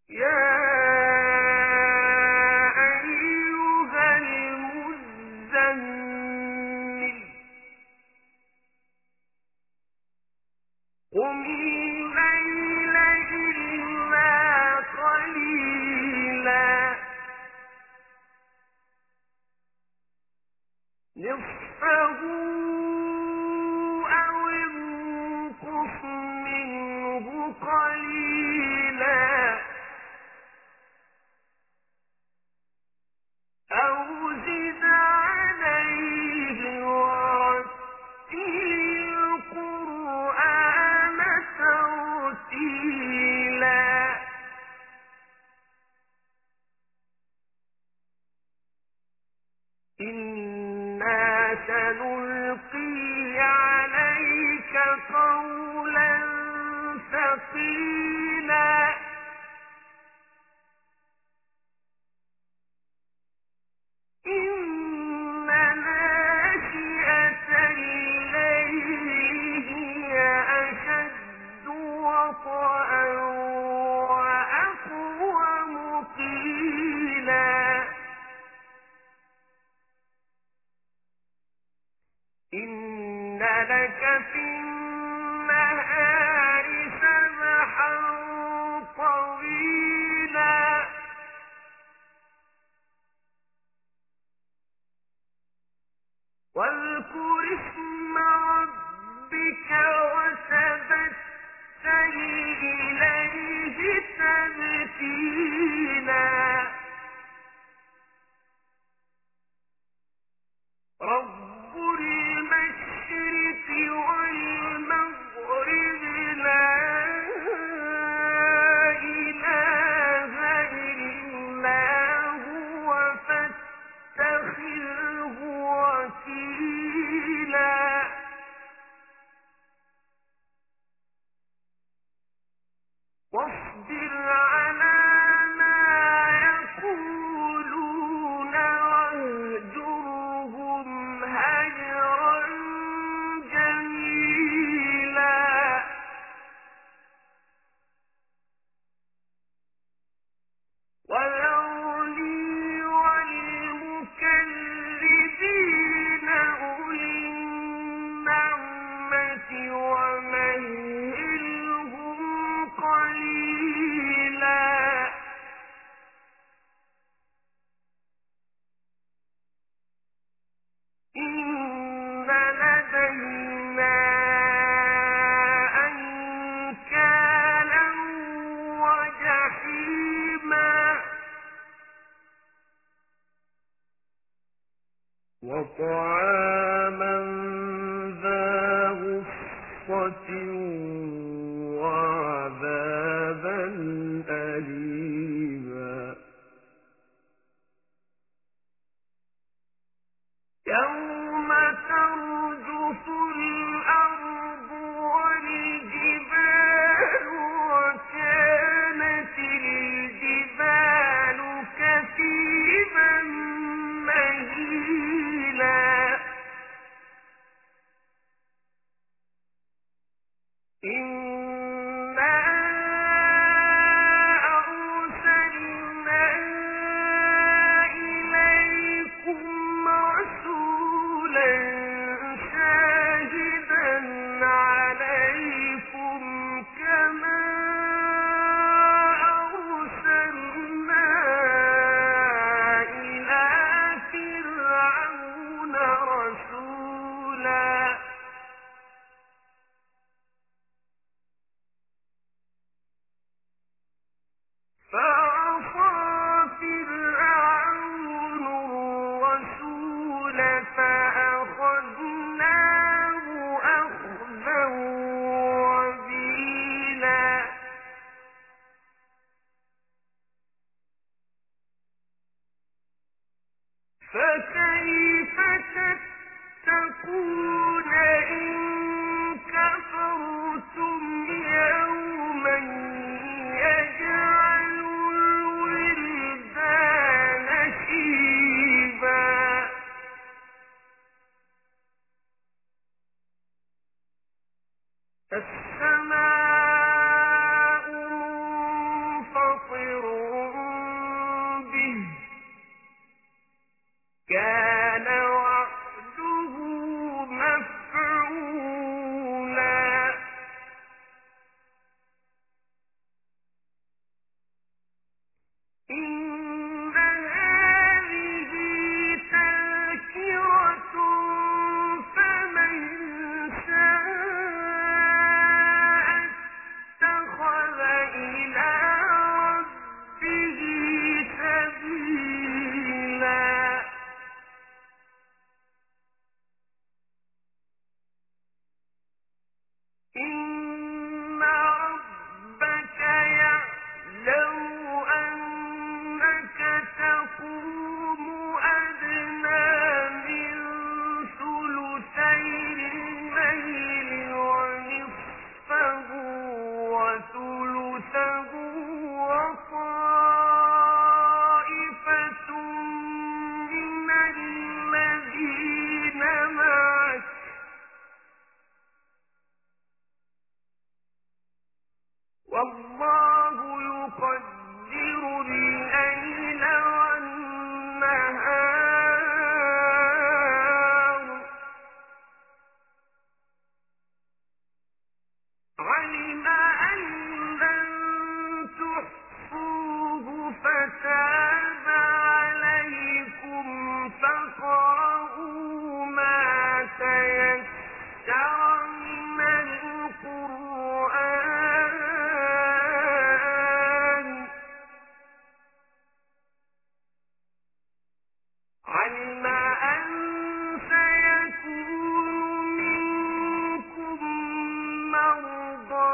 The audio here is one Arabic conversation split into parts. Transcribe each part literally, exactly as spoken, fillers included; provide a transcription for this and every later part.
يا أيها المزمل قم الليل إلا قليلا نصفه أو انقص منه قليلا أو زد عليه ورتل القرآن ترتيلا إنا سنلقي عليك قولا ثقيلا إن ناشئة الليل هي أشد وطئا وأقوم قيلا إن لك في النهار سبحا طويلا واذكر اسم ربك وتبتل إليه تبتيلا رب المشرق والمغرب لا إله إلا هو فاتخذه وكيلا واصبر على ما يقولون واهجرهم هجرا جميلا وذرني والمكذبين أولي النعمة ومهلهم قليلا إن لدينا أنكالا وجحيما وطعاما ذا غصة وعذابا أليما يوم ترجف الأرض والجبال وكانت الجبال كثيبا مهيلا إنا أرسلنا إليكم رسولا شاهدا عليكم كما أرسلنا إلى فرعون رسولا فعصى فرعون الرسول فأخذناه أخذا وبيلا فكيف تتقون إن كفرتم يوما يجعل الولدان شيبا السماء منفطر تاب عليكم فاقرؤوا ما تيسر من القرآن علم أن سيكون منكم مرضى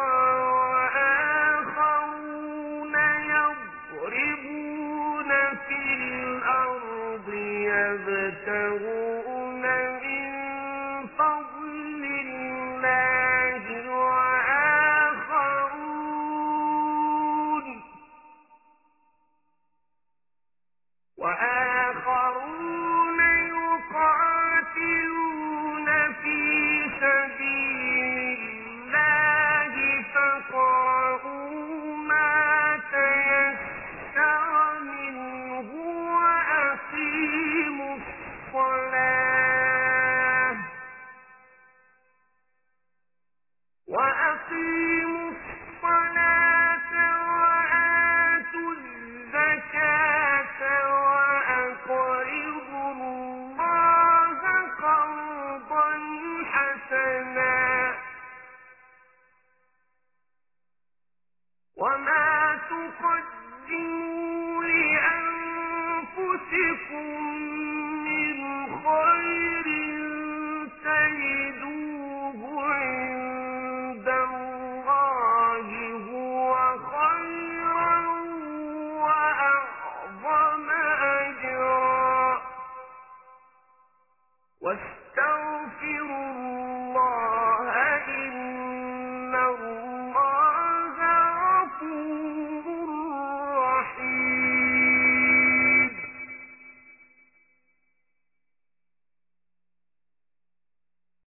وآخرون يضربون في الأرض يبتغون